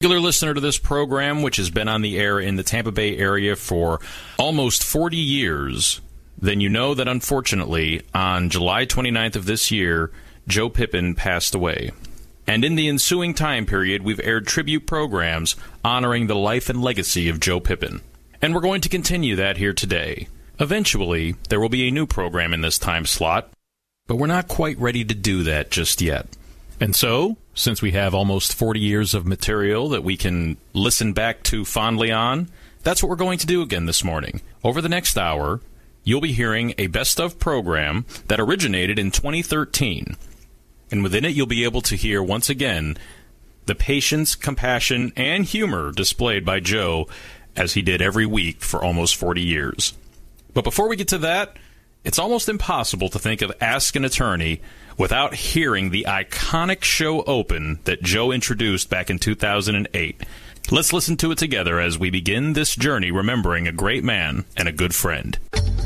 Regular listener to this program, which has been on the air in the Tampa Bay area for almost 40 years, then you know that unfortunately, on July 29th of this year, Joe Pippin passed away. And in the ensuing time period, we've aired tribute programs honoring the life and legacy of Joe Pippin. And we're going to continue that here today. Eventually, there will be a new program in this time slot, but we're not quite ready to do that just yet. And so, since we have almost 40 years of material that we can listen back to fondly on, that's what we're going to do again this morning. Over the next hour, you'll be hearing a best-of program that originated in 2013. And within it, you'll be able to hear, once again, the patience, compassion, and humor displayed by Joe as he did every week for almost 40 years. But before we get to that, it's almost impossible to think of Ask an Attorney without hearing the iconic show open that Joe introduced back in 2008. Let's listen to it together as we begin this journey remembering a great man and a good friend.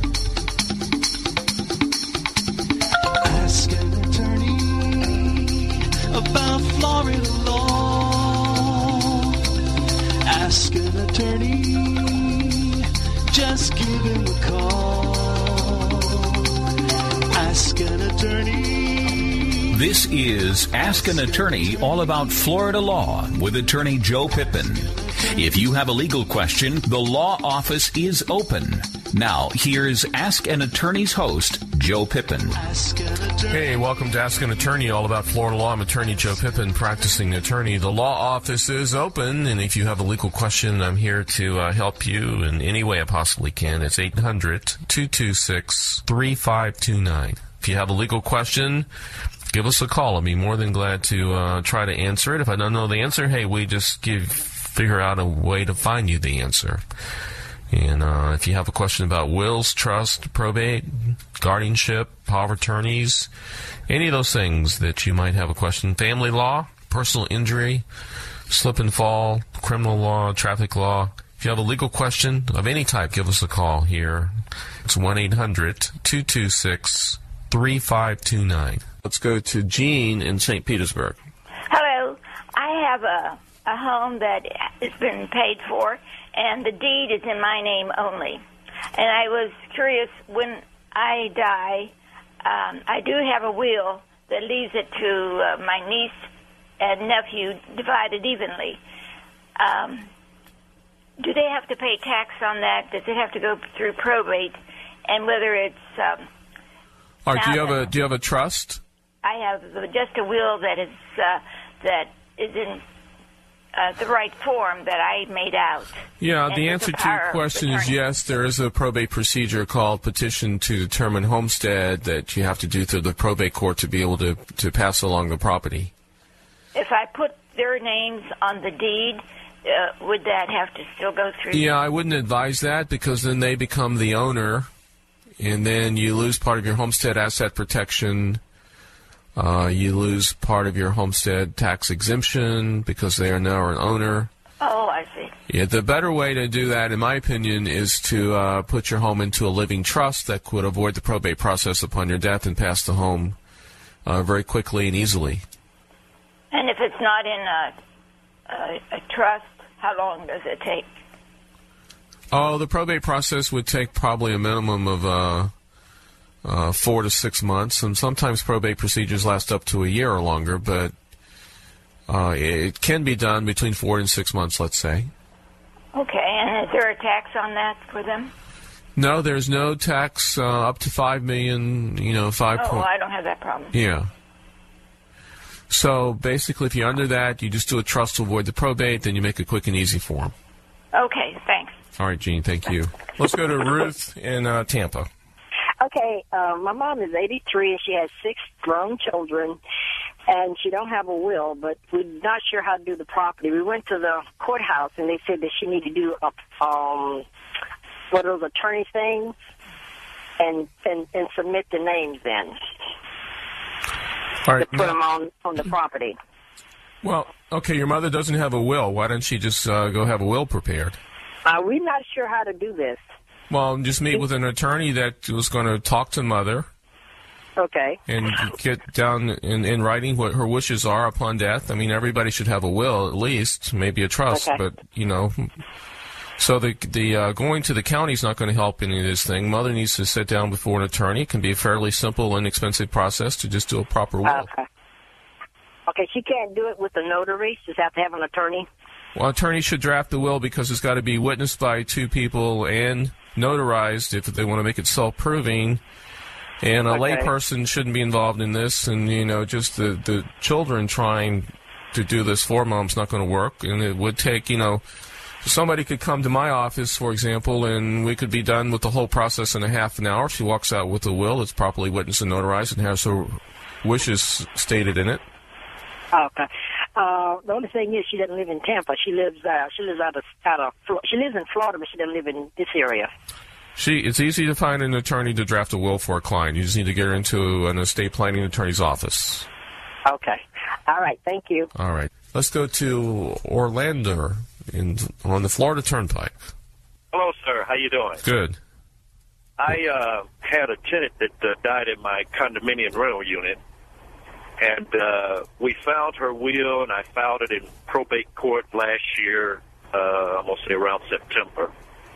Ask an attorney about Florida law. Ask an attorney, just give him a call. Ask an attorney. This is Ask an Attorney, all about Florida law with attorney Joe Pippin. If you have a legal question, the law office is open. Now, here's Ask an Attorney's host, Joe Pippin. Hey, welcome to Ask an Attorney, all about Florida law. I'm attorney Joe Pippin, practicing attorney. The law office is open, and if you have a legal question, I'm here to help you in any way I possibly can. It's 800-226-3529. If you have a legal question, give us a call. I'll be more than glad to try to answer it. If I don't know the answer, hey, we just figure out a way to find you the answer. And if you have a question about wills, trust, probate, guardianship, power of attorneys, any of those things that you might have a question, family law, personal injury, slip and fall, criminal law, traffic law. If you have a legal question of any type, give us a call here. It's 1-800-226-3529. Let's go to Jean in St. Petersburg. Hello. I have a home that has been paid for, and the deed is in my name only. And I was curious, when I die, I do have a will that leaves it to my niece and nephew divided evenly. Do they have to pay tax on that? Does it have to go through probate? And whether it's... All right, do you have a trust? I have just a will that is in the right form that I made out. Yeah, the answer to your question is yes. There is a probate procedure called petition to determine homestead that you have to do through the probate court to be able to pass along the property. If I put their names on the deed, would that have to still go through? Yeah, I wouldn't advise that because then they become the owner, and then you lose part of your homestead asset protection. You lose part of your homestead tax exemption because they are now an owner. Oh, I see. Yeah, the better way to do that, in my opinion, is to put your home into a living trust that could avoid the probate process upon your death and pass the home very quickly and easily. And if it's not in a trust, how long does it take? Oh, the probate process would take probably a minimum of 4 to 6 months, and sometimes probate procedures last up to a year or longer, but it can be done between 4 and 6 months, let's say. Okay, and is there a tax on that for them? No, there's no tax up to $5 million, I don't have that problem. Yeah. So basically, if you're under that, you just do a trust to avoid the probate, then you make it quick and easy for them. Okay, thanks. All right, Gene, thank you. Let's go to Ruth in Tampa. Okay, my mom is 83 and she has 6 grown children, and she don't have a will, but we're not sure how to do the property. We went to the courthouse and they said that she needed to do one of those attorney things and submit the names in. All right, to put them on the property. Well, okay, your mother doesn't have a will. Why don't she just go have a will prepared? We're not sure how to do this. Well, just meet with an attorney that was going to talk to mother Okay. and get down in writing what her wishes are upon death. I mean, everybody should have a will at least, maybe a trust, Okay. but So the going to the county is not going to help any of this thing. Mother needs to sit down before an attorney. It can be a fairly simple, inexpensive process to just do a proper will. Okay. Okay, she can't do it with the notary. She just have to have an attorney. Well, attorney should draft the will because it's got to be witnessed by two people and notarized if they want to make it self-proving. And a Okay. layperson shouldn't be involved in this. And, just the children trying to do this for mom's not going to work. And it would take, somebody could come to my office, for example, and we could be done with the whole process in a half an hour. She walks out with a will. It's properly witnessed and notarized and has her wishes stated in it. Okay. The only thing is, she doesn't live in Tampa. She lives she lives in Florida, but she doesn't live in this area. It's easy to find an attorney to draft a will for a client. You just need to get her into an estate planning attorney's office. Okay. All right. Thank you. All right. Let's go to Orlando on the Florida Turnpike. Hello, sir. How you doing? Good. I had a tenant that died in my condominium rental unit, and we found her will, and I filed it in probate court last year, I'm going to say around September.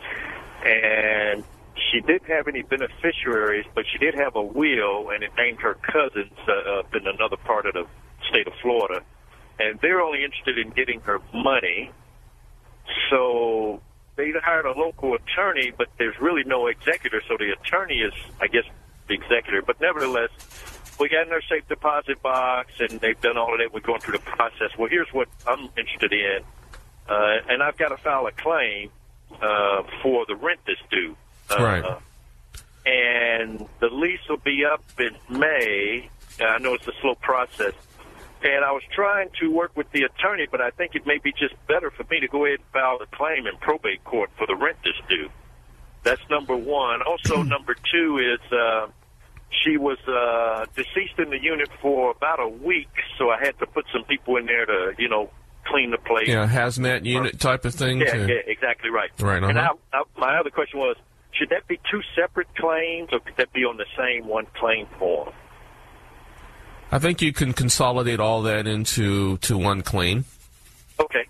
And she didn't have any beneficiaries, but she did have a will, and it named her cousins up in another part of the state of Florida. And they're only interested in getting her money. So they hired a local attorney, but there's really no executor, so the attorney is, I guess, the executor. But nevertheless, we got in their safe deposit box, and they've done all of that. We're going through the process. Well, here's what I'm interested in, and I've got to file a claim for the rent that's due. Right. And the lease will be up in May. I know it's a slow process. And I was trying to work with the attorney, but I think it may be just better for me to go ahead and file the claim in probate court for the rent that's due. That's number one. Also, number two is she was deceased in the unit for about a week, so I had to put some people in there to, clean the place. Yeah, hazmat unit type of thing. Yeah, exactly right. Right. And my other question was, should that be two separate claims, or could that be on the same one claim form? I think you can consolidate all that into one claim. Okay.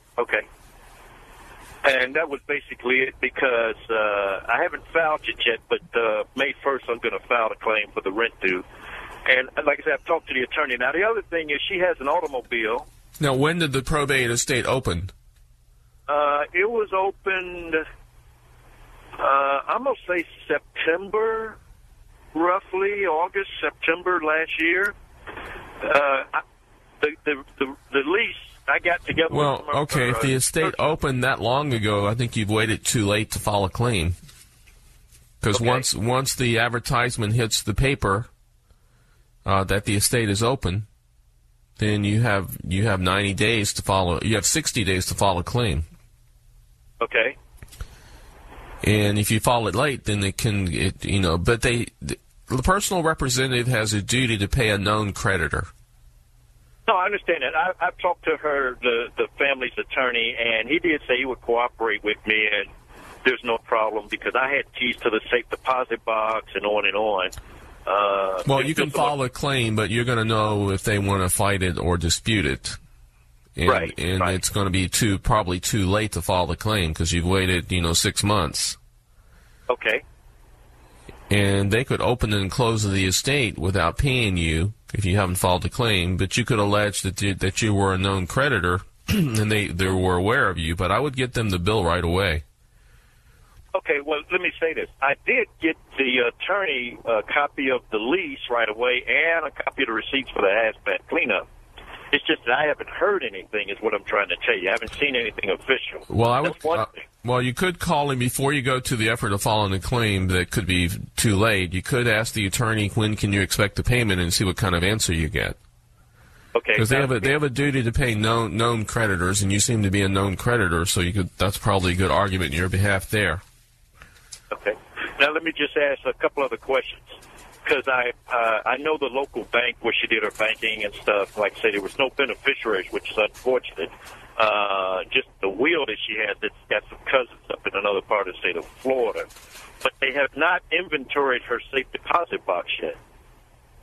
And that was basically it, because I haven't filed it yet, but May 1st I'm going to file a claim for the rent due. And like I said, I've talked to the attorney. Now, the other thing is she has an automobile. Now, when did the probate estate open? It was opened, I'm going to say September, roughly, August, September last year. The lease I got together. Well, okay, if the estate opened that long ago, I think you've waited too late to file a claim. Because once the advertisement hits the paper that the estate is open, then you have 90 days to follow. You have 60 days to file a claim. Okay. And if you file it late, then but the personal representative has a duty to pay a known creditor. No, I understand that. I've talked to the family's attorney, and he did say he would cooperate with me, and there's no problem because I had keys to the safe deposit box and on and on. Well, you can file a claim, but you're going to know if they want to fight it or dispute it. And, right. It's going to be probably too late to file the claim because you've waited, 6 months. Okay. And they could open and close the estate without paying you if you haven't filed a claim, but you could allege that you were a known creditor and they were aware of you, but I would get them the bill right away. Okay, well, let me say this. I did get the attorney a copy of the lease right away and a copy of the receipts for the hazmat cleanup. It's just that I haven't heard anything is what I'm trying to tell you. I haven't seen anything official. Well, That's one thing. Well, you could call him before you go to the effort of filing a claim that could be too late. You could ask the attorney, when can you expect the payment, and see what kind of answer you get. Okay. Because they have a duty to pay known creditors, and you seem to be a known creditor, so that's probably a good argument in your behalf there. Okay. Now let me just ask a couple other questions, because I know the local bank where she did her banking and stuff. Like I say, there was no beneficiaries, which is unfortunate. Just the will that she has, that's got some cousins up in another part of the state of Florida, but they have not inventoried her safe deposit box yet.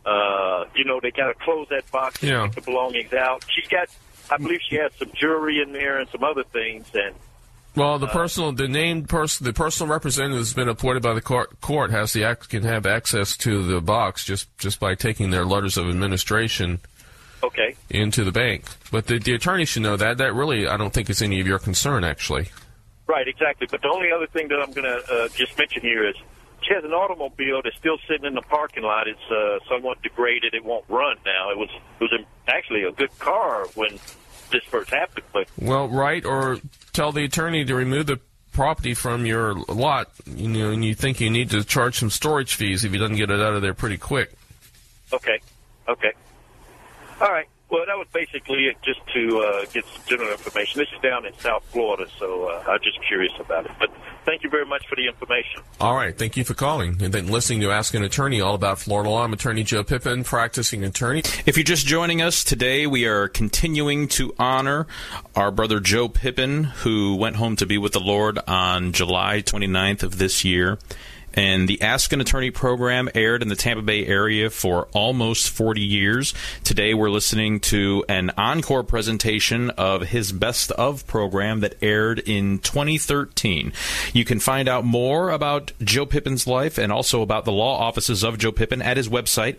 They kind of close that box and take the belongings out. I believe she has some jewelry in there and some other things. And well, the personal representative has been appointed by the court can have access to the box just by taking their letters of administration. Okay. Into the bank. But the attorney should know that. That really, I don't think is any of your concern, actually. Right, exactly. But the only other thing that I'm going to just mention here is she has an automobile that's still sitting in the parking lot. It's somewhat degraded. It won't run now. It was actually a good car when this first happened. But or tell the attorney to remove the property from your lot, and you think you need to charge some storage fees if he doesn't get it out of there pretty quick. Okay. All right. Well, that was basically it, just to get some general information. This is down in South Florida, so I'm just curious about it. But thank you very much for the information. All right. Thank you for calling and then listening to Ask an Attorney all about Florida law. I'm Attorney Joe Pippin, practicing attorney. If you're just joining us today, we are continuing to honor our brother Joe Pippin, who went home to be with the Lord on July 29th of this year. And the Ask an Attorney program aired in the Tampa Bay area for almost 40 years. Today we're listening to an encore presentation of his Best Of program that aired in 2013. You can find out more about Joe Pippin's life and also about the law offices of Joe Pippin at his website,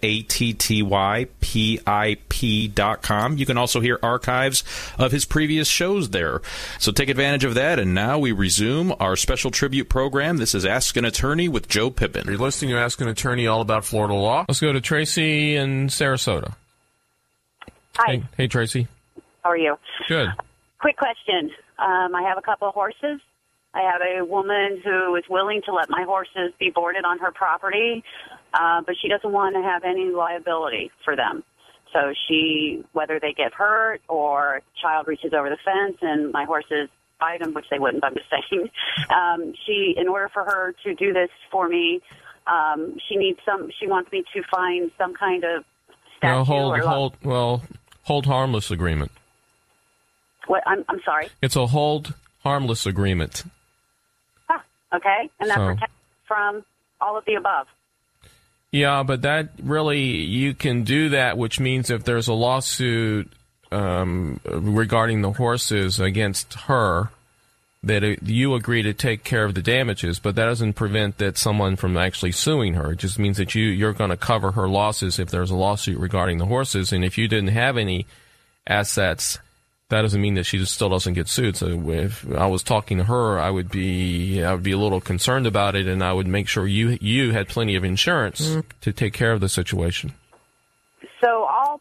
attypip.com. You can also hear archives of his previous shows there. So take advantage of that. And now we resume our special tribute program. This is Ask an Attorney with Joe Pippin. You're listening to Ask an Attorney all about Florida law. Let's go to Tracy in Sarasota. Hi. Hey, Tracy. How are you? Good. Quick question. I have a couple of horses. I have a woman who is willing to let my horses be boarded on her property, but she doesn't want to have any liability for them. So whether they get hurt or a child reaches over the fence and my horses bite them, which they wouldn't, I'm just saying. In order for her to do this for me, she wants me to find some kind of statute hold harmless agreement. What? I'm sorry? It's a hold harmless agreement. Okay. And that protects from all of the above. Yeah, but that really, you can do that, which means if there's a lawsuit regarding the horses against her, that you agree to take care of the damages, but that doesn't prevent someone from actually suing her. It just means that you're going to cover her losses if there's a lawsuit regarding the horses, and if you didn't have any assets, that doesn't mean that she still doesn't get sued. So if I was talking to her, I would be a little concerned about it, and I would make sure you had plenty of insurance to take care of the situation. So all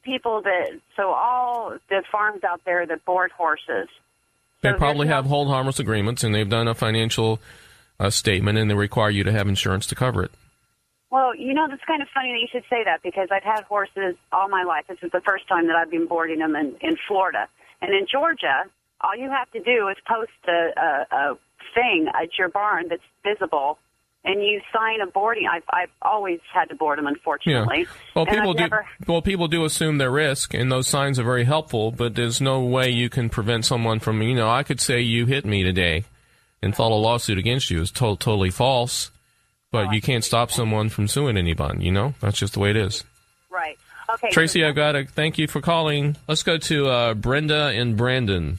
the farms out there that board horses, they probably have hold harmless agreements, and they've done a financial statement, and they require you to have insurance to cover it. Well, that's kind of funny that you should say that, because I've had horses all my life. This is the first time that I've been boarding them in Florida. And in Georgia, all you have to do is post a thing at your barn that's visible, and you sign a boarding. I've always had to board them, unfortunately. Yeah. Well, people do assume their risk, and those signs are very helpful, but there's no way you can prevent someone from, I could say you hit me today and file a lawsuit against you. It's totally false, but you can't stop someone from suing anybody, That's just the way it is. Right. Okay. Tracy, I've got to thank you for calling. Let's go to Brenda and Brandon.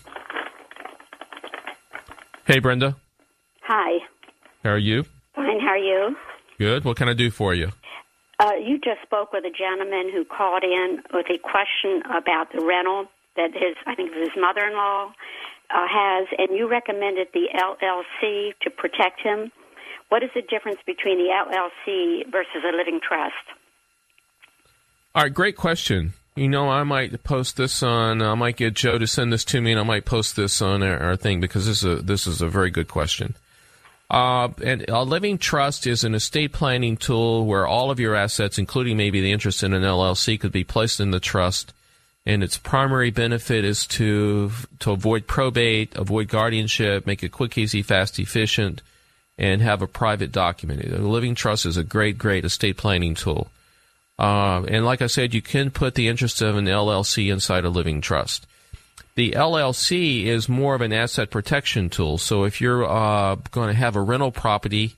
Hey, Brenda. Hi. How are you? Fine, how are you? Good. What can I do for you? You just spoke with a gentleman who called in with a question about the rental that his mother-in-law has, and you recommended the LLC to protect him. What is the difference between the LLC versus a living trust? All right, great question. I might post this I might get Joe to send this to me, and I might post this on our thing, because this is a very good question. And a living trust is an estate planning tool where all of your assets, including maybe the interest in an LLC, could be placed in the trust, and its primary benefit is to avoid probate, avoid guardianship, make it quick, easy, fast, efficient, and have a private document. A living trust is a great, great estate planning tool. And like I said, you can put the interest of an LLC inside a living trust. The LLC is more of an asset protection tool. So if you're going to have a rental property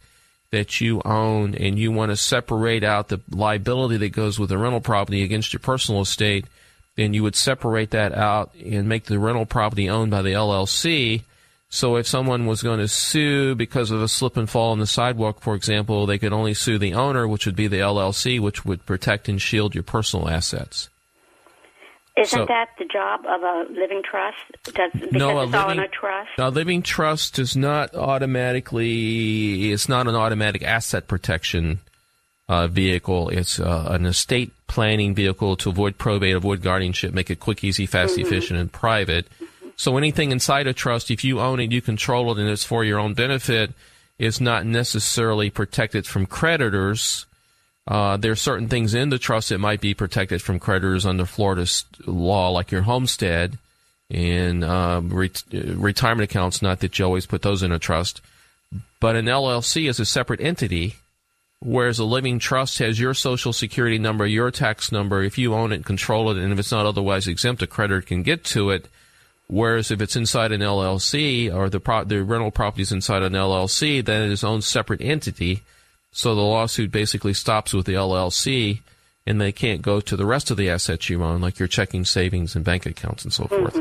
that you own and you want to separate out the liability that goes with the rental property against your personal estate, then you would separate that out and make the rental property owned by the LLC. So if someone was going to sue because of a slip and fall on the sidewalk, for example, they could only sue the owner, which would be the LLC, which would protect and shield your personal assets. Isn't that the job of a living trust? Because it's all in a trust? A living trust is not automatically, it's not an automatic asset protection vehicle. It's an estate planning vehicle to avoid probate, avoid guardianship, make it quick, easy, fast, efficient, and private. So anything inside a trust, if you own it, you control it, and it's for your own benefit, is not necessarily protected from creditors. There are certain things in the trust that might be protected from creditors under Florida's law, like your homestead and retirement accounts, not that you always put those in a trust. But an LLC is a separate entity, whereas a living trust has your Social Security number, your tax number. If you own it, control it, and if it's not otherwise exempt, a creditor can get to it. Whereas if it's inside an LLC or the rental property is inside an LLC, then it is its own separate entity. So the lawsuit basically stops with the LLC, and they can't go to the rest of the assets you own, like your checking, savings, and bank accounts and so forth.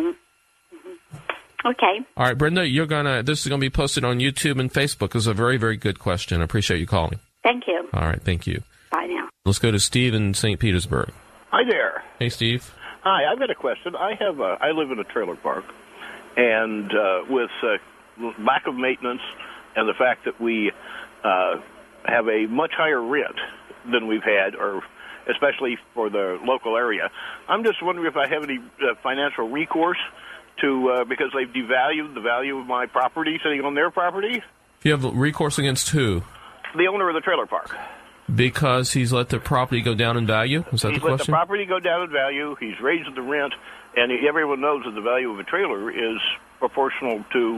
Okay. All right, Brenda, this is going to be posted on YouTube and Facebook. It's a very, very good question. I appreciate you calling. Thank you. All right, thank you. Bye now. Let's go to Steve in St. Petersburg. Hi there. Hey, Steve. Hi, I've got a question. I live in a trailer park, and with lack of maintenance and the fact that we have a much higher rent than we've had, or especially for the local area, I'm just wondering if I have any financial recourse to because they've devalued the value of my property sitting on their property. You have recourse against who? The owner of the trailer park. Because he's let the property go down in value? Is that the question? He's let the property go down in value. He's raised the rent, and everyone knows that the value of a trailer is proportional to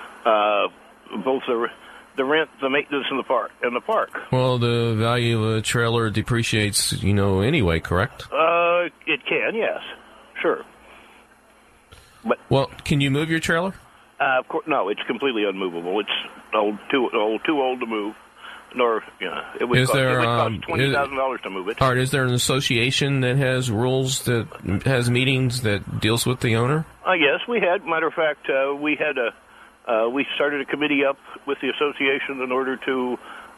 both the rent, the maintenance, and the park. Well, the value of a trailer depreciates, anyway, correct? It can, yes, sure. But can you move your trailer? Of course, no. It's completely unmovable. It's too old to move. It would cost $20,000 to move it. All right, is there an association that has rules, that has meetings that deals with the owner? Yes, we had. Matter of fact, we started a committee up with the association in order to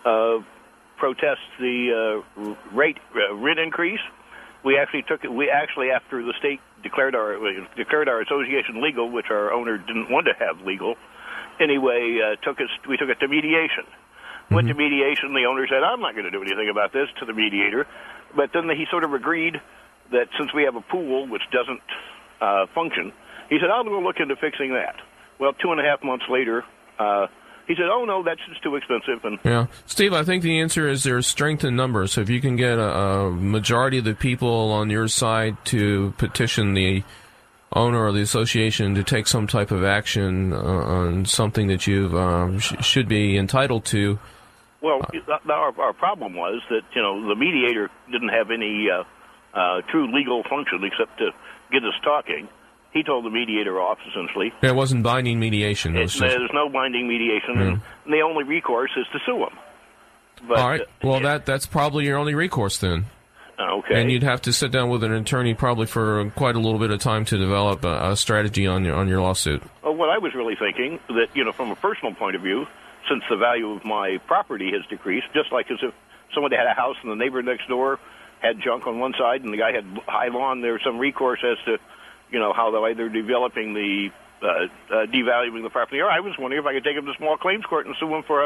protest the rent increase. We actually after the state declared our association legal, which our owner didn't want to have legal. Anyway, we took it to mediation. Went to mediation. The owner said, "I'm not going to do anything about this," to the mediator. But then he sort of agreed that since we have a pool which doesn't function, he said, "I'll go look into fixing that." Well, 2.5 months later, he said, "Oh no, that's just too expensive." And Steve, I think the answer is there's strength in numbers. So if you can get a majority of the people on your side to petition the owner or the association to take some type of action on something that you should be entitled to. Well, our problem was that the mediator didn't have any true legal function except to get us talking. He told the mediator off, essentially. It wasn't binding mediation. There's no binding mediation, and the only recourse is to sue him. But, all right. Well, that's probably your only recourse then. Okay. And you'd have to sit down with an attorney probably for quite a little bit of time to develop a strategy on your lawsuit. Well, what I was really thinking that from a personal point of view, since the value of my property has decreased, just like as if someone had a house and the neighbor next door had junk on one side and the guy had high lawn, there's some recourse as to how they're either developing the devaluing the property, or I was wondering if I could take him to small claims court and sue him for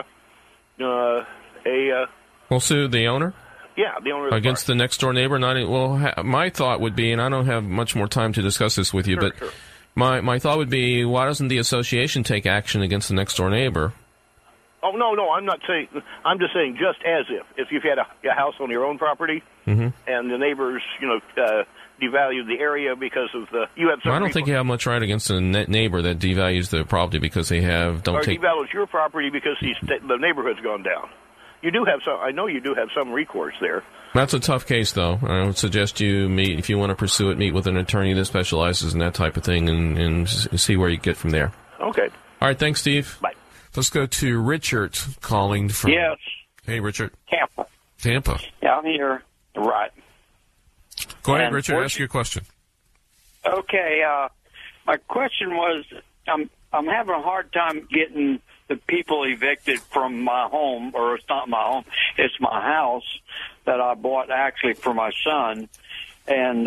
We'll sue the owner? Yeah, the owner of the against park. The next door neighbor. My thought would be, and I don't have much more time to discuss this with you, Sure. my thought would be, why doesn't the association take action against the next door neighbor? Oh no, I'm not saying. I'm just saying, just as if you've had a house on your own property and the neighbors, devalued the area because of you have some. I don't think you have much right against a neighbor that devalues the property because they devalues your property because the neighborhood's gone down. You do have some. I know you do have some recourse there. That's a tough case, though. I would suggest you meet, if you want to pursue it, meet with an attorney that specializes in that type of thing and see where you get from there. Okay. All right. Thanks, Steve. Bye. Let's go to Richard calling from... Yes. Hey, Richard. Tampa. Yeah, I'm here. Right. Go ahead, Richard. Ask your question. Okay. My question was, I'm having a hard time getting the people evicted from my home, or it's not my home, it's my house that I bought actually for my son. And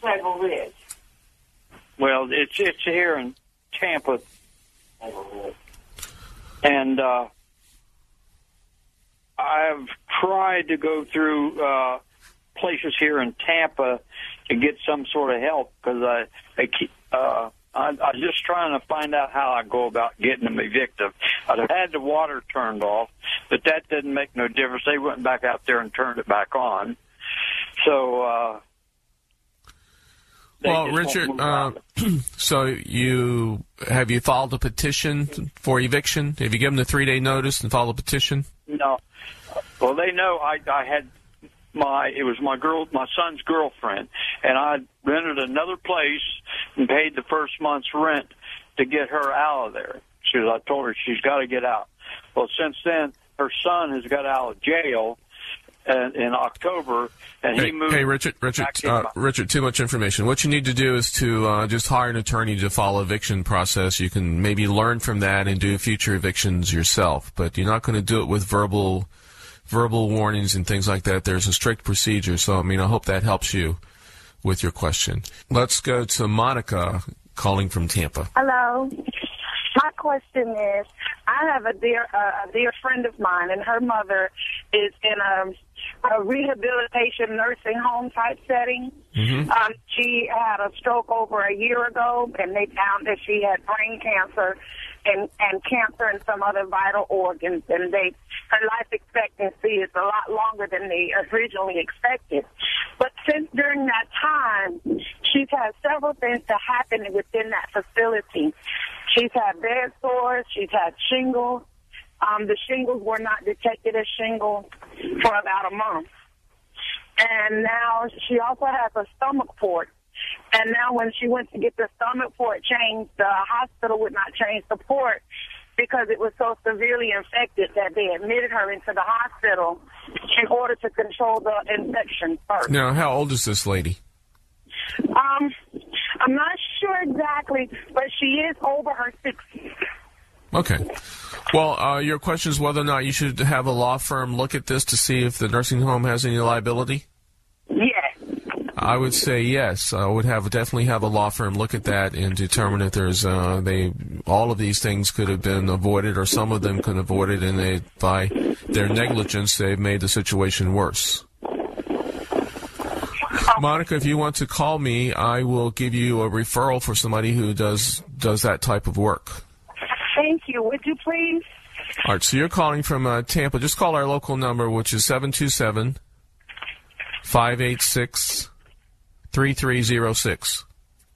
well, it's here in Tampa, and I've tried to go through places here in Tampa to get some sort of help because I'm just trying to find out how I go about getting them evicted. I've had the water turned off, but that didn't make no difference. They went back out there and turned it back on. So, well, Richard, so you filed a petition for eviction? Have you given the 3-day notice and filed a petition? No. Well, they know I had it was my son's girlfriend, and I rented another place and paid the first month's rent to get her out of there. I told her she's got to get out. Well, since then, her son has got out of jail in October, and he moved. Hey, Richard, too much information. What you need to do is to just hire an attorney to follow eviction process. You can maybe learn from that and do future evictions yourself, but you're not going to do it with verbal warnings and things like that. There's a strict procedure, so I hope that helps you with your question. Let's go to Monica calling from Tampa. Hello. My question is, I have a dear friend of mine, and her mother is in a rehabilitation nursing home type setting. Mm-hmm. She had a stroke over a year ago, and they found that she had brain cancer and cancer in some other vital organs, and her life expectancy is a lot longer than they originally expected. But since during that time, she's had several things to happen within that facility. She's had bed sores, she's had shingles. The shingles were not detected as shingles for about a month. And now she also has a stomach port. And now when she went to get the stomach port changed, the hospital would not change the port because it was so severely infected that they admitted her into the hospital in order to control the infection first. Now, how old is this lady? I'm not sure exactly, but she is over her 60s. Okay. Well, your question is whether or not you should have a law firm look at this to see if the nursing home has any liability? Yes. I would say yes. I would definitely have a law firm look at that and determine if there's all of these things could have been avoided, or some of them could have avoided, and by their negligence they've made the situation worse. Monica, if you want to call me, I will give you a referral for somebody who does that type of work. Thank you. Would you please? All right, so you're calling from Tampa. Just call our local number, which is 727-586-3306. 3306.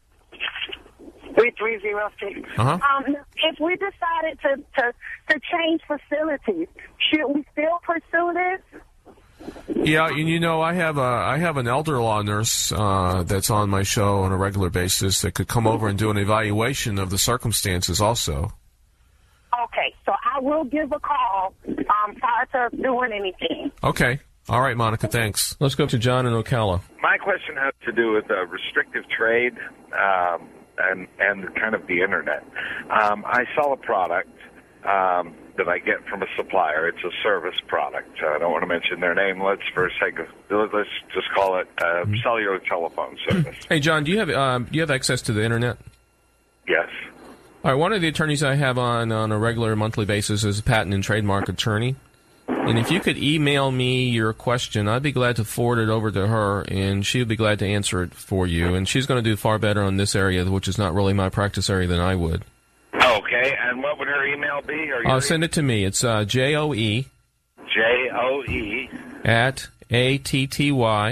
If we decided to change facilities, should we still pursue this? Yeah, and I have an elder law nurse that's on my show on a regular basis that could come over and do an evaluation of the circumstances also. Okay, so I will give a call prior to doing anything. Okay. All right, Monica, thanks. Let's go to John in Ocala. My question has to do with restrictive trade and kind of the Internet. I sell a product that I get from a supplier. It's a service product. I don't want to mention their name. Let's just call it cellular telephone service. Hey, John, do you have access to the Internet? Yes. All right, one of the attorneys I have on a regular monthly basis is a patent and trademark attorney. And if you could email me your question, I'd be glad to forward it over to her, and she would be glad to answer it for you. And she's going to do far better on this area, which is not really my practice area, than I would. Okay, and what would her email be? Send it to me. It's JOE. JOE. At ATTY.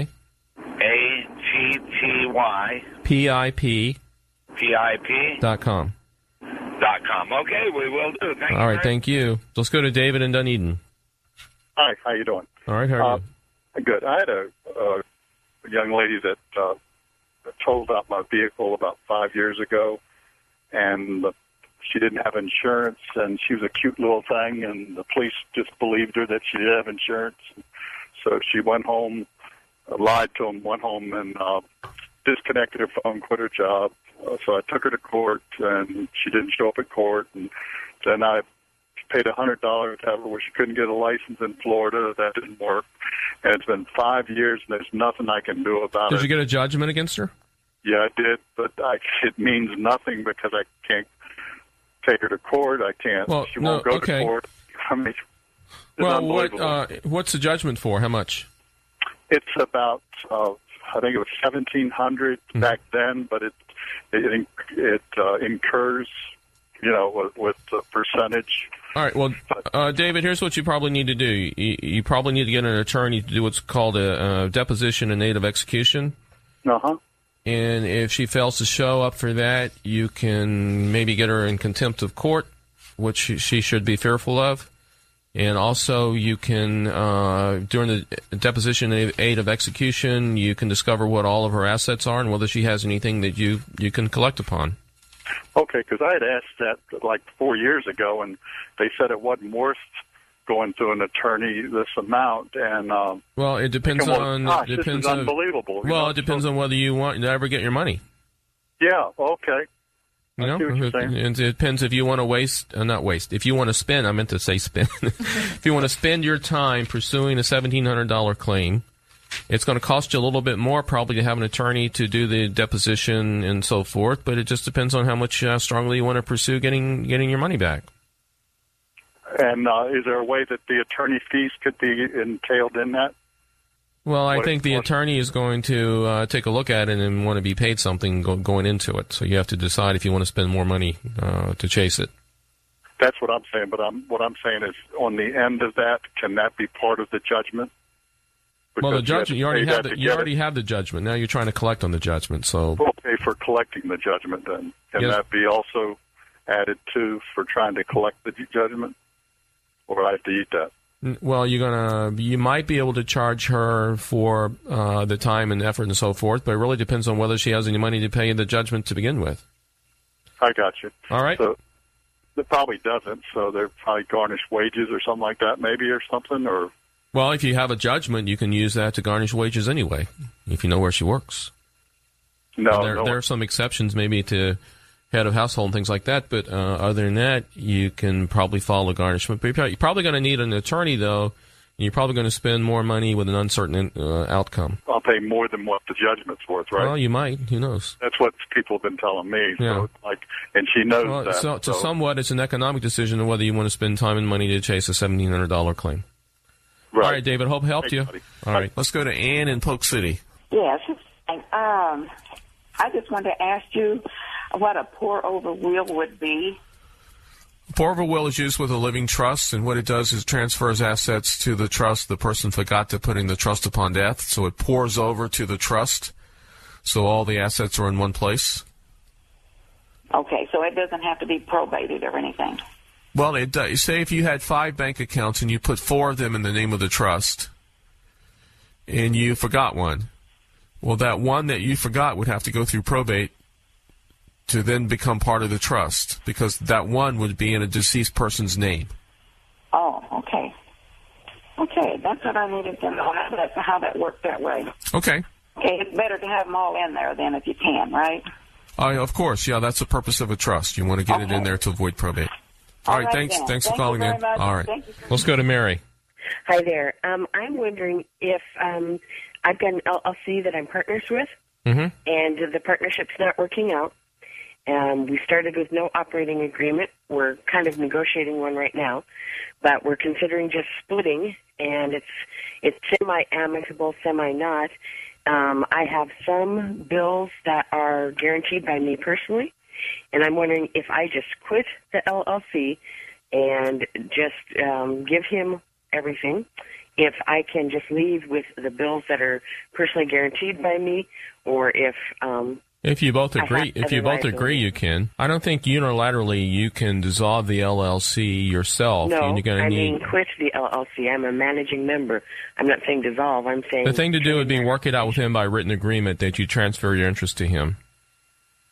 ATTY. PIP.com. Okay, we will do. Thank you. All right, thank you. Let's go to David in Dunedin. Hi, how you doing? All right, how are you? Good. I had a young lady that totaled out my vehicle about 5 years ago, and the she didn't have insurance, and she was a cute little thing, and the police just believed her that she did have insurance. So she went home, lied to them, went home, and disconnected her phone, quit her job. So I took her to court, and she didn't show up at court. And then I paid $100 to have her where she couldn't get a license in Florida. That didn't work. And it's been 5 years, and there's nothing I can do about it. Did you get a judgment against her? Yeah, I did, but it means nothing because I can't take her to court. I can't. Well, she won't go to court. I mean, what's the judgment for? How much? It's about, I think it was $1,700 back then, but it incurs, with the percentage. All right. Well, David, here's what you probably need to do. You probably need to get an attorney to do what's called a deposition in aid of execution. Uh-huh. And if she fails to show up for that, you can maybe get her in contempt of court, which she should be fearful of. And also you can, during the deposition in aid of execution, you can discover what all of her assets are and whether she has anything that you can collect upon. Okay, because I had asked that like 4 years ago, and they said it wasn't worth going to an attorney this amount. And well, it depends on. Gosh, it depends this is on unbelievable. Well, it depends on whether you want to ever get your money. Yeah. Okay. You know, it depends if you want to if you want to spend, I meant to say spend. If you want to spend your time pursuing a $1,700 claim, it's going to cost you a little bit more probably to have an attorney to do the deposition and so forth, but it just depends on how much strongly you want to pursue getting your money back. And is there a way that the attorney fees could be entailed in that? Well, I think the attorney is going to take a look at it and want to be paid something going into it. So you have to decide if you want to spend more money to chase it. That's what I'm saying. But what I'm saying is, on the end of that, can that be part of the judgment? Because well, the judgment you already have the judgment. Now you're trying to collect on the judgment. So we'll pay for collecting the judgment. Then can that be also added to for trying to collect the judgment, or I have to eat that? Well, you might be able to charge her for the time and effort and so forth, but it really depends on whether she has any money to pay the judgment to begin with. I got you. All right. So it probably doesn't. So they're probably garnished wages or something like that, maybe, or something. Or well, if you have a judgment, you can use that to garnish wages anyway, if you know where she works. No, there are some exceptions, maybe to head of household and things like that, but other than that, you can probably file a garnishment. But you're probably going to need an attorney, though, and you're probably going to spend more money with an uncertain outcome. I'll pay more than what the judgment's worth, right? Well, you might. Who knows? That's what people have been telling me. Yeah. So and she knows that. So somewhat, it's an economic decision on whether you want to spend time and money to chase a $1,700 claim. Right. All right, David, hope helped you. Buddy. All right, let's go to Ann in Polk City. Yes. I just wanted to ask you what a pour-over will would be. Pour-over will is used with a living trust, and what it does is transfers assets to the trust the person forgot to put in the trust upon death, so it pours over to the trust, so all the assets are in one place. Okay, so it doesn't have to be probated or anything. Well, it does. Say if you had 5 bank accounts and you put 4 of them in the name of the trust, and you forgot one, well, that one that you forgot would have to go through probate to then become part of the trust, because that one would be in a deceased person's name. Oh, okay. Okay, that's what I needed to know, how that worked that way. Okay. Okay, it's better to have them all in there then if you can, right? Of course, yeah, that's the purpose of a trust. You want to get it in there to avoid probate. All right, thanks for calling in. All right. Let's go to Mary. Hi there. I'm wondering if I've got an LLC that I'm partners with, and the partnership's not working out. We started with no operating agreement. We're kind of negotiating one right now, but we're considering just splitting, and it's semi-amicable, semi-not. I have some bills that are guaranteed by me personally, and I'm wondering if I just quit the LLC and just give him everything, if I can just leave with the bills that are personally guaranteed by me, or if you both agree, you can. I don't think unilaterally you can dissolve the LLC yourself. No, I mean quit the LLC. I'm a managing member. I'm not saying dissolve. I'm saying the thing to do would be work it out with him by written agreement that you transfer your interest to him.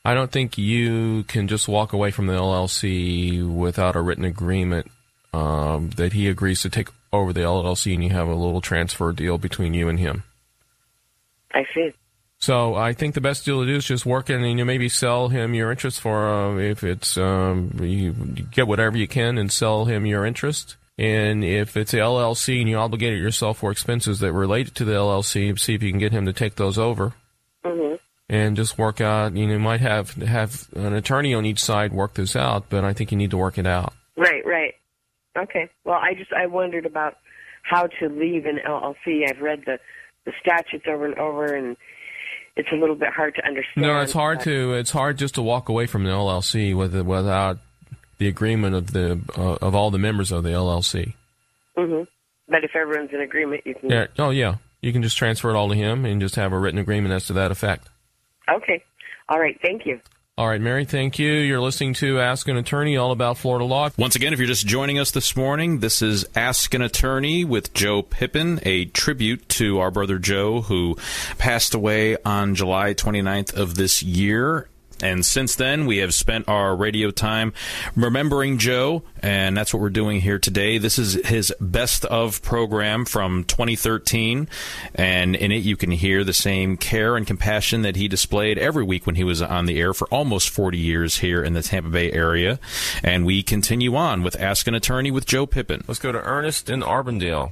I don't think you can just walk away from the LLC without a written agreement that he agrees to take over the LLC and you have a little transfer deal between you and him. I see. So I think the best deal to do is just work in and you maybe sell him your interest for, if it's, you get whatever you can and sell him your interest. And if it's a LLC and you obligated yourself for expenses that relate to the LLC, see if you can get him to take those over. Mm-hmm. And just work out, you might have an attorney on each side work this out, but I think you need to work it out. Right. Okay. Well, I wondered about how to leave an LLC. I've read the statutes over and over, and it's a little bit hard to understand. No, it's hard just to walk away from an LLC without the agreement of all the members of the LLC. Mm-hmm. But if everyone's in agreement, you can... Yeah. Oh, yeah. You can just transfer it all to him and just have a written agreement as to that effect. Okay. All right. Thank you. All right, Mary, thank you. You're listening to Ask an Attorney, all about Florida law. Once again, if you're just joining us this morning, this is Ask an Attorney with Joe Pippin, a tribute to our brother Joe, who passed away on July 29th of this year. And since then, we have spent our radio time remembering Joe, and that's what we're doing here today. This is his best of program from 2013, and in it you can hear the same care and compassion that he displayed every week when he was on the air for almost 40 years here in the Tampa Bay area. And we continue on with Ask an Attorney with Joe Pippin. Let's go to Ernest in Arbondale.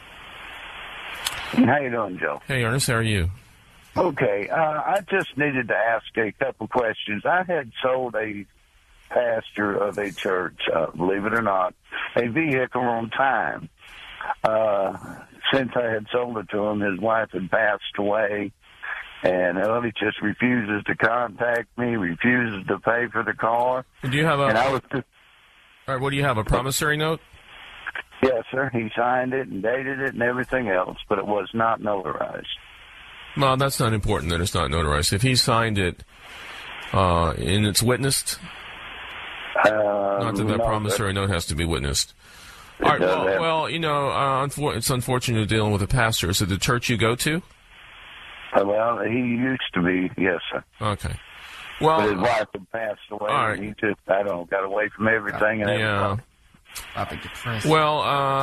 How you doing, Joe? Hey, Ernest, how are you? Okay, I just needed to ask a couple questions. I had sold a pastor of a church, believe it or not, a vehicle on time. Since I had sold it to him, his wife had passed away, and he just refuses to contact me, refuses to pay for the car. Do you have all right, what do you have, a promissory note? Yes, sir. He signed it and dated it and everything else, but it was not notarized. Well, that's not important that it's not notarized. If he signed it and it's witnessed, not that promissory note has to be witnessed. All right, well, it's unfortunate dealing with a pastor. Is it the church you go to? Well, he used to be, yes, sir. Okay. Well, but his wife had passed away, and he just, got away from everything. And probably depressed. Well,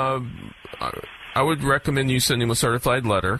I would recommend you send him a certified letter,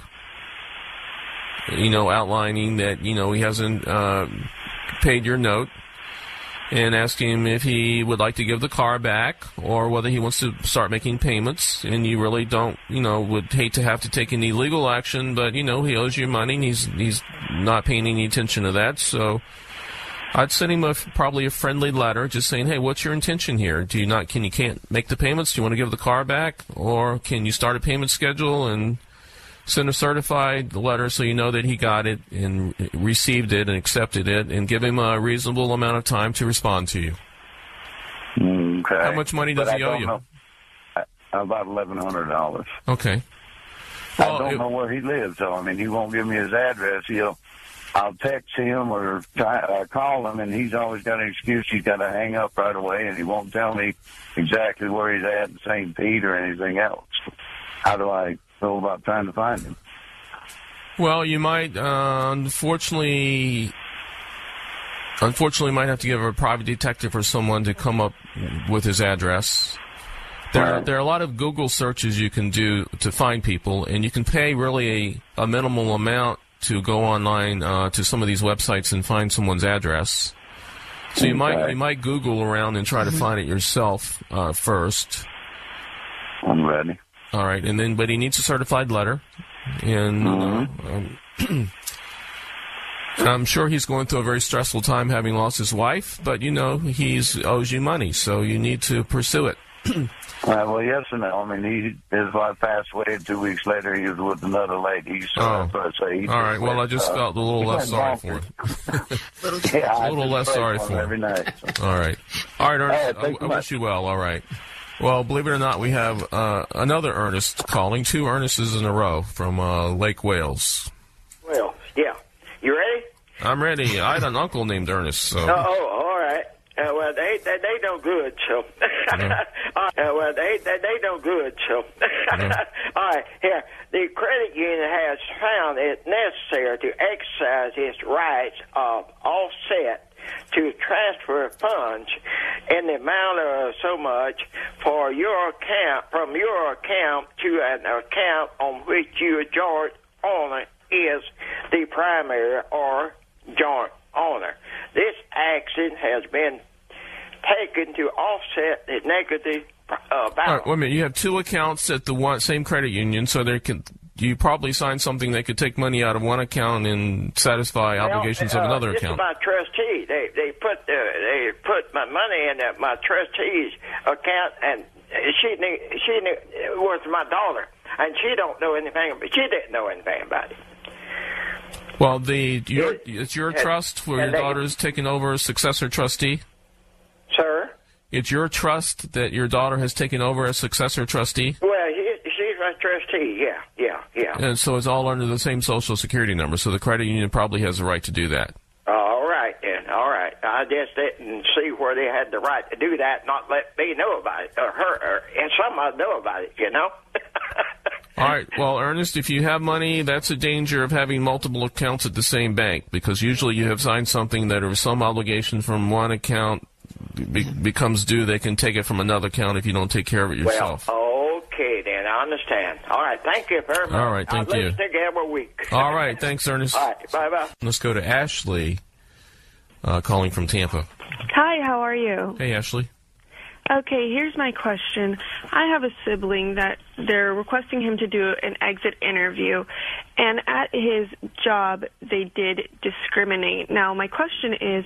outlining that, he hasn't paid your note, and ask him if he would like to give the car back or whether he wants to start making payments. And you really don't, would hate to have to take any legal action, but, he owes you money and he's not paying any attention to that. So I'd send him probably a friendly letter just saying, hey, what's your intention here? Can you can't make the payments? Do you want to give the car back? Or can you start a payment schedule and send a certified letter so you know that he got it and received it and accepted it, and give him a reasonable amount of time to respond to you. Okay. How much money does he owe you? About $1,100. Okay. Well, I don't know where he lives, though. He won't give me his address. I'll text him or call him, and he's always got an excuse. He's got to hang up right away, and he won't tell me exactly where he's at in St. Pete or anything else. How do I go about trying to find him? Well, you might, unfortunately, might have to give a private detective or someone to come up with his address. There are a lot of Google searches you can do to find people, and you can pay really a minimal amount to go online to some of these websites and find someone's address. So you might Google around and try to find it yourself first. I'm ready. All right, but he needs a certified letter, and I'm sure he's going through a very stressful time having lost his wife, but he owes you money, so you need to pursue it. Well, yes and no. His wife passed away, and 2 weeks later he was with another lady. So all right. Well, I just felt a little less sorry for him. A little less sorry for him every night. So. All right, Ernest. I wish you well. All right. Well, believe it or not, we have another Ernest calling. 2 Ernests in a row from Lake Wales. Well, yeah. You ready? I'm ready. I had an uncle named Ernest. So. Oh, all right. Well, they no good, so. Well, they no good, so. All right, here. The credit union has found it necessary to exercise its rights of offset to transfer funds in the amount of so much for your account, from your account to an account on which your joint owner is the primary or joint owner. This action has been taken to offset the negative balance. All right, wait a minute. You have two accounts at the same credit union, so you probably signed something that could take money out of one account and satisfy obligations of another account. This is my trustee. They put my money in my trustee's account, and she was my daughter, and she don't know anything. But she didn't know anything about it. Well, it's your trust where your daughter's taken over as successor trustee? Sir? It's your trust that your daughter has taken over as successor trustee? Well, she's my trustee, yeah. And so it's all under the same Social Security number, so the credit union probably has the right to do that. All right, then. All right. I just didn't see where they had the right to do that, not let me know about it, or her, and somebody know about it, you know? All right. Well, Ernest, if you have money, that's a danger of having multiple accounts at the same bank, because usually you have signed something that if some obligation from one account becomes due, they can take it from another account if you don't take care of it yourself. Well, okay, then. I understand. All right. Thank you very much. All right. Thank you. Let's take every week. All right. Thanks, Ernest. All right. Bye-bye. Let's go to Ashley, calling from Tampa. Hi, how are you? Hey, Ashley. Okay, here's my question. I have a sibling that they're requesting him to do an exit interview, and at his job, they did discriminate. Now, my question is,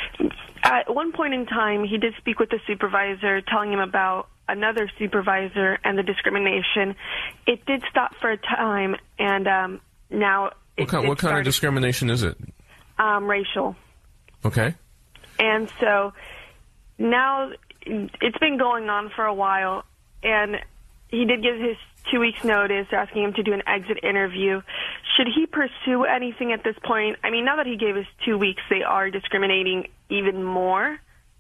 at one point in time, he did speak with the supervisor, telling him about another supervisor and the discrimination. It did stop for a time, and now What kind of discrimination is it? Racial. Okay. And so now it's been going on for a while, and he did give his 2 weeks notice asking him to do an exit interview. Should he pursue anything at this point? I mean, now that he gave his 2 weeks, they are discriminating even more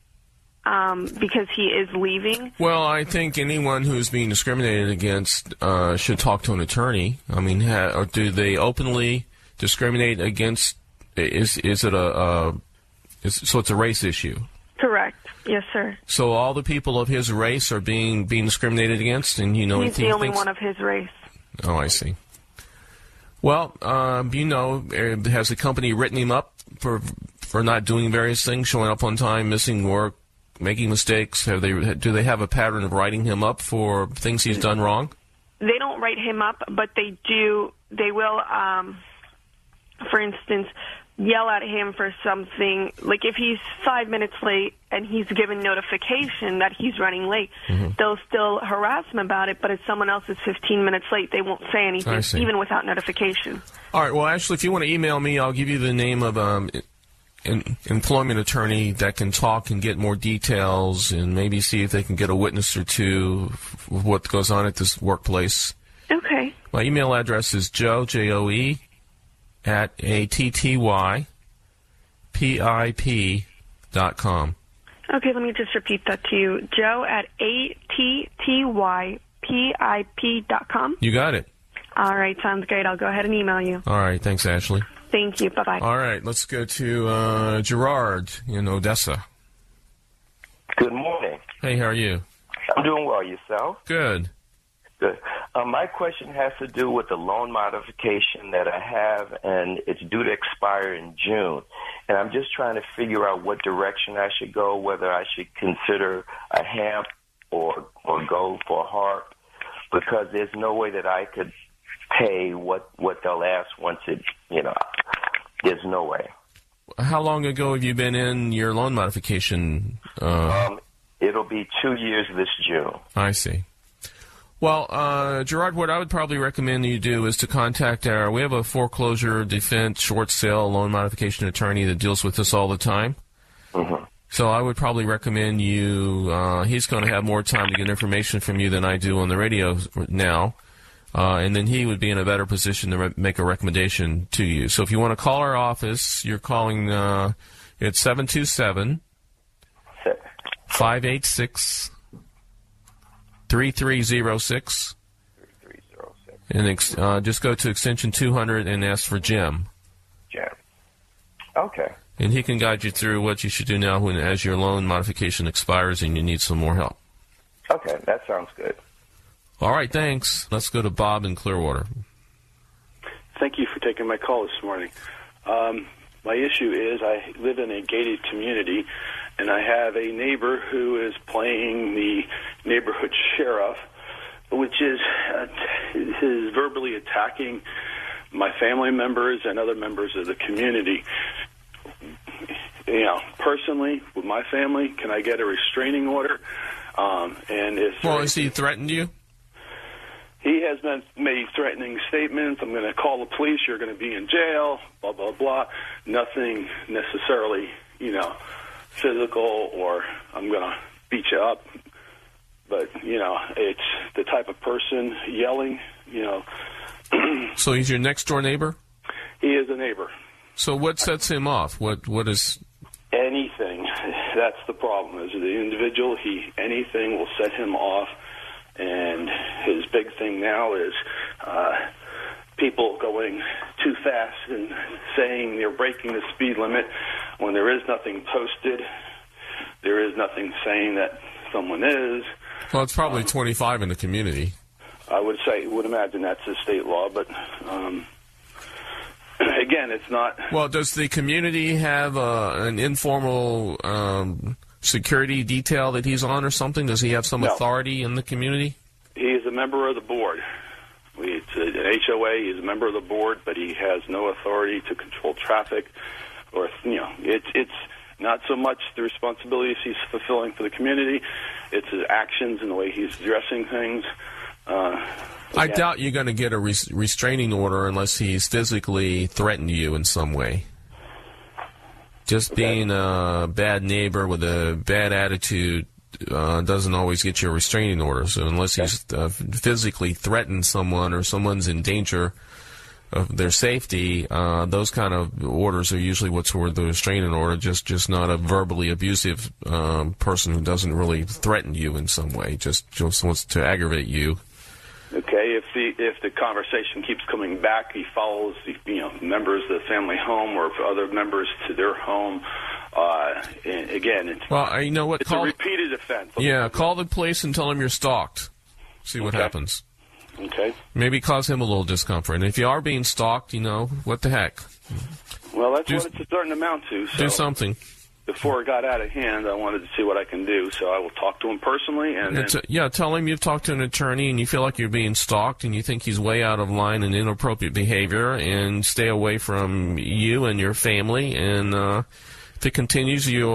because he is leaving. Well, I think anyone who's being discriminated against should talk to an attorney. I mean, or do they openly discriminate against? Is it so it's a race issue? Correct. Yes, sir. So all the people of his race are being discriminated against, and you know he's the only one of his race. Oh, I see. Well, has the company written him up for not doing various things, showing up on time, missing work, making mistakes? Do they have a pattern of writing him up for things he's done wrong? They don't write him up, but they do. They will, for instance, yell at him for something. Like if he's 5 minutes late and he's given notification that he's running late, they'll still harass him about it, but if someone else is 15 minutes late, they won't say anything, even without notification. All right, well, Ashley, if you want to email me, I'll give you the name of an employment attorney that can talk and get more details and maybe see if they can get a witness or two of what goes on at this workplace. Okay. My email address is Joe, J-O-E, at ATTYPIP.com. Okay, let me just repeat that to you. Joe at ATTYPIP.com. You got it. All right, sounds great. I'll go ahead and email you. All right, thanks, Ashley. Thank you. Bye-bye. All right, let's go to Gerard in Odessa. Good morning. Hey, how are you? I'm doing well. Yourself? Good. Good. My question has to do with the loan modification that I have, and it's due to expire in June. And I'm just trying to figure out what direction I should go, whether I should consider a HAMP or go for a HARP, because there's no way that I could pay what they'll ask once it, there's no way. How long ago have you been in your loan modification? It'll be 2 years this June. I see. Well, Gerard, what I would probably recommend you do is to contact we have a foreclosure defense short sale loan modification attorney that deals with this all the time. Mm-hmm. So I would probably recommend you, he's going to have more time to get information from you than I do on the radio now. And then he would be in a better position to make a recommendation to you. So if you want to call our office, you're calling, it's 727-586 3306. And just go to extension 200 and ask for Jim. Jim. Okay. And he can guide you through what you should do now as your loan modification expires and you need some more help. Okay, that sounds good. All right, thanks. Let's go to Bob in Clearwater. Thank you for taking my call this morning. My issue is I live in a gated community, and I have a neighbor who is playing the neighborhood sheriff, which is verbally attacking my family members and other members of the community. Personally, with my family, can I get a restraining order? Has he threatened you? He has made threatening statements. I'm going to call the police. You're going to be in jail, blah, blah, blah. Nothing necessarily, physical or I'm going to beat you up. But, it's the type of person yelling, So he's your next-door neighbor? He is a neighbor. So what sets him off? What is... Anything. That's the problem. As the individual, anything will set him off. And his big thing now is people going too fast and saying they're breaking the speed limit when there is nothing posted. There is nothing saying that someone is. Well, it's probably 25 in the community. I would imagine that's a state law, but again, it's not. Well, does the community have an informal security detail that he's on or something? Does he have some authority in the community? He is a member of the board. It's an HOA. He's a member of the board, but he has no authority to control traffic. Or it's not so much the responsibilities he's fulfilling for the community. It's his actions and the way he's addressing things. I doubt you're going to get a restraining order unless he's physically threatened you in some way. Just being a bad neighbor with a bad attitude doesn't always get you a restraining order. So unless he's physically threatened someone or someone's in danger of their safety, those kind of orders are usually what's worth the restraining order, just not a verbally abusive person who doesn't really threaten you in some way, just wants to aggravate you. Okay, if the conversation keeps coming back, he follows members of the family home or other members to their home. Again, it's a repeated offense. Yeah, call the police and tell him you're stalked. See what happens. Okay. Maybe cause him a little discomfort. And if you are being stalked, what the heck? Well, that's what it's starting to amount to. So. Do something. Before it got out of hand, I wanted to see what I can do, so I will talk to him personally. And tell him you've talked to an attorney and you feel like you're being stalked and you think he's way out of line and inappropriate behavior, and stay away from you and your family. And if it continues, you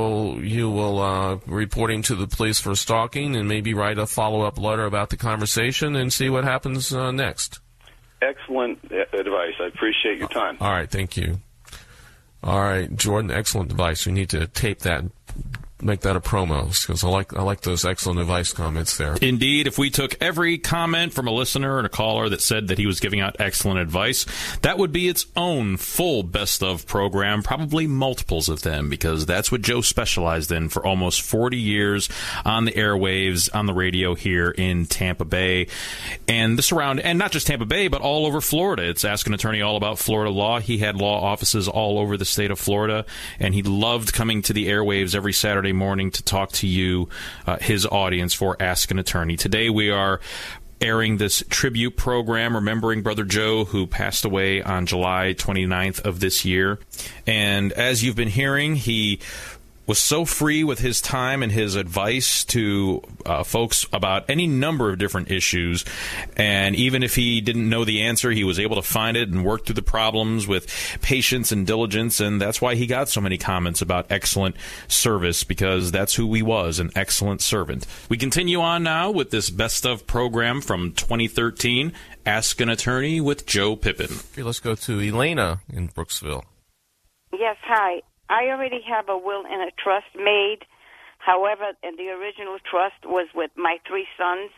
will report him to the police for stalking and maybe write a follow-up letter about the conversation and see what happens next. Excellent advice. I appreciate your time. All right, thank you. All right, Jordan, excellent advice. We need to tape that, make that a promo, because I like those excellent advice comments there. Indeed, if we took every comment from a listener and a caller that said that he was giving out excellent advice, that would be its own full best of program, probably multiples of them, because that's what Joe specialized in for almost 40 years on the airwaves, on the radio here in Tampa Bay, and not just Tampa Bay, but all over Florida. It's Ask an Attorney all about Florida law. He had law offices all over the state of Florida, and he loved coming to the airwaves every Saturday morning to talk to you, his audience, for Ask an Attorney. Today we are airing this tribute program remembering Brother Joe, who passed away on July 29th of this year. And as you've been hearing, he was so free with his time and his advice to folks about any number of different issues. And even if he didn't know the answer, he was able to find it and work through the problems with patience and diligence. And that's why he got so many comments about excellent service, because that's who he was, an excellent servant. We continue on now with this Best Of program from 2013, Ask an Attorney with Joe Pippin. Okay, let's go to Elena in Brooksville. Yes, hi. I already have a will and a trust made. However, the original trust was with my 3 sons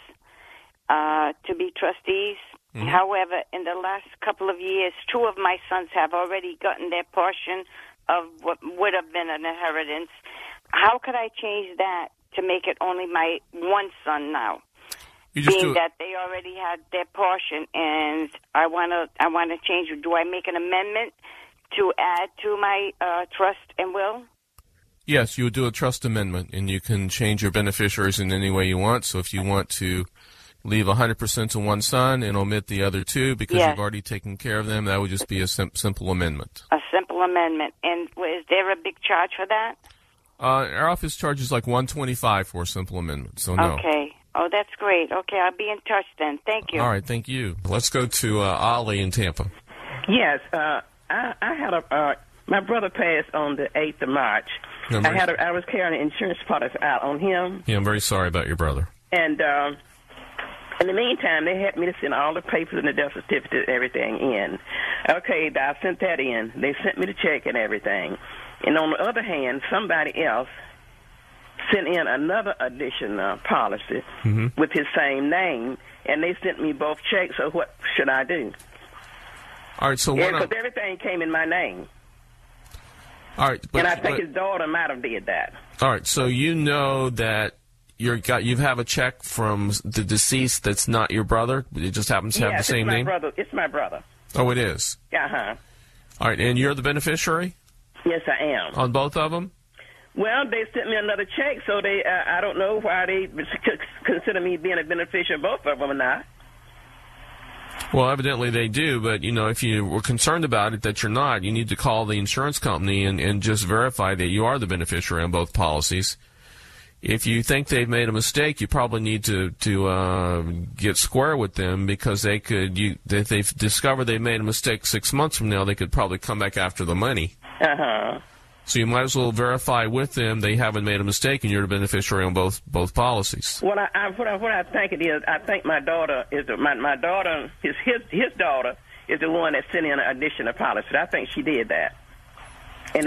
to be trustees. Mm-hmm. However, in the last couple of years, 2 of my sons have already gotten their portion of what would have been an inheritance. How could I change that to make it only my 1 son now? Being that they already had their portion, and I want to change it. Do I make an amendment to add to my trust and will? Yes, you would do a trust amendment, and you can change your beneficiaries in any way you want. So if you want to leave 100% to one son and omit the other two because Yes. you've already taken care of them, that would just be a simple amendment. A simple amendment. And is there a big charge for that? Our office charges like $125 for a simple amendment, so no. Okay. Oh, that's great. Okay, I'll be in touch then. Thank you. All right, thank you. Let's go to Ollie in Tampa. Yes, I had my brother passed on the 8th of March. Yeah, I was carrying an insurance policy out on him, Yeah, I'm very sorry about your brother. and in the meantime, they had me to send all the papers and the death certificate and everything in. Okay, I sent that in. They sent me the check and everything. And on the other hand, somebody else sent in another additional policy with his same name, and they sent me both checks. So what should I do? All right, so Because everything came in my name. All right, And I think his daughter might have did that. All right, so you know that you have a check from the deceased that's not your brother. It just happens to have the same name. It's my brother. Oh, it is. Uh-huh. All right, and you're the beneficiary Yes, I am. on both of them. Well, they sent me another check, so they I don't know why they consider me being a beneficiary of both of them or not. Well, evidently they do, but, if you were concerned about it that you're not, you need to call the insurance company and just verify that you are the beneficiary on both policies. If you think they've made a mistake, you probably need to get square with them, because if they've discovered they've made a mistake 6 months from now, they could probably come back after the money. Uh-huh. So you might as well verify with them they haven't made a mistake and you're the beneficiary on both policies. What I think it is, I think my daughter is my daughter. His daughter is the one that sent in an additional policy. I think she did that. And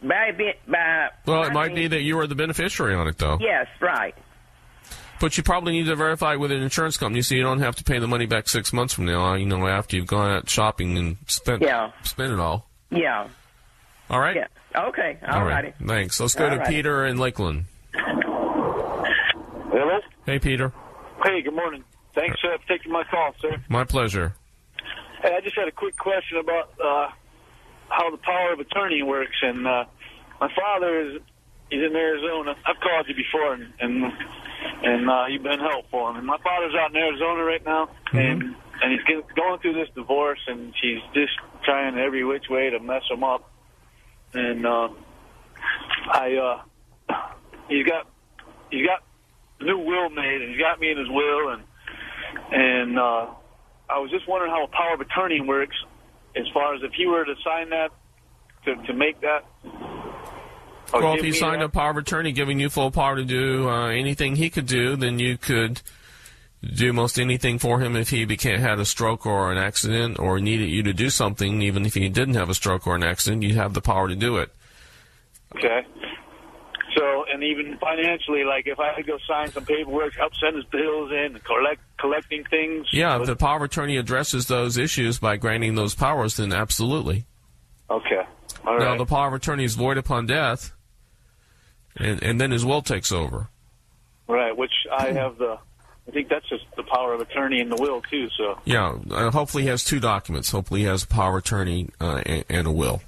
Well, it might be that you are the beneficiary on it, though. Yes, right. But you probably need to verify with an insurance company so you don't have to pay the money back 6 months from now, after you've gone out shopping and spent it all. Yeah. All right? Yeah. Okay. All All right. righty. Thanks. Let's go to Peter in Lakeland. Hello? Hey, Peter. Hey, good morning. Thanks for taking my call, sir. My pleasure. Hey, I just had a quick question about how the power of attorney works. And my father he's in Arizona. I've called you before, and you've been helpful. And my father's out in Arizona right now, and he's going through this divorce, and she's just trying every which way to mess him up. And he's got a new will made, and he's got me in his will, and I was just wondering how a power of attorney works, as far as if he were to sign that to make that. Well, if he signed a power of attorney giving you full power to do anything he could do, then you could do most anything for him if he had a stroke or an accident or needed you to do something. Even if he didn't have a stroke or an accident, you'd have the power to do it. Okay. So, and even financially, like if I had to go sign some paperwork, help send his bills in, and collecting things. Yeah, if the power of attorney addresses those issues by granting those powers, then absolutely. Okay. All right. Now, the power of attorney is void upon death, and then his will takes over. Right, which I have I think that's just the power of attorney in the will, too, so. Yeah, hopefully he has two documents. Hopefully he has a power of attorney and a will.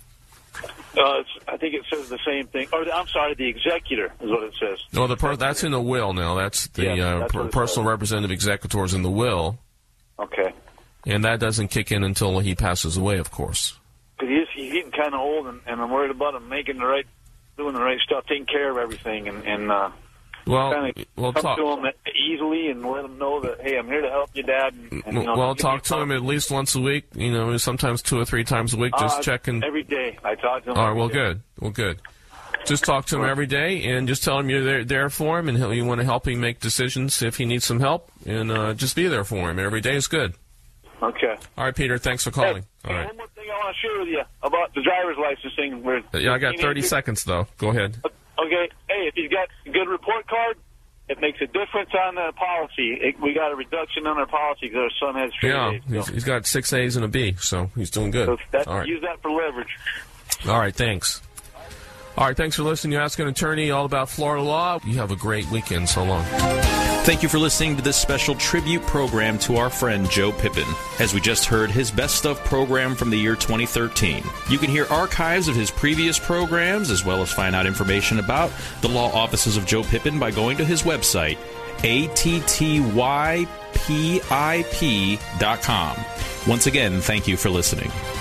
I think it says the same thing. Or, I'm sorry, the executor is what it says. No, that's in the will now. That's the personal representative executors in the will. Okay. And that doesn't kick in until he passes away, of course. Because he's getting kind of old, and I'm worried about him doing the right stuff, taking care of everything, and we'll talk to him easily and let him know that, hey, I'm here to help you, Dad. And talk to him at least once a week. Sometimes 2 or 3 times a week. Just checking every day. I talk to him. All right. Well, good. Well, good. Just talk to him every day, and just tell him you're there for him, and you want to help him make decisions if he needs some help, and just be there for him. Every day is good. Okay. All right, Peter. Thanks for calling. Hey, all right. One more thing I want to share with you about the driver's license thing. I got 30 seconds though. Go ahead. Okay. Hey, if he's got a good report card, it makes a difference on the policy. We got a reduction on our policy because our son has straight A's. He's got 6 A's and a B, so he's doing good. So all right. Use that for leverage. All right, thanks. All right, thanks for listening. You Ask an Attorney, all about Florida law. You have a great weekend. So long. Thank you for listening to this special tribute program to our friend Joe Pippin. As we just heard, his Best Of program from the year 2013. You can hear archives of his previous programs, as well as find out information about the law offices of Joe Pippin by going to his website, attypip.com. Once again, thank you for listening.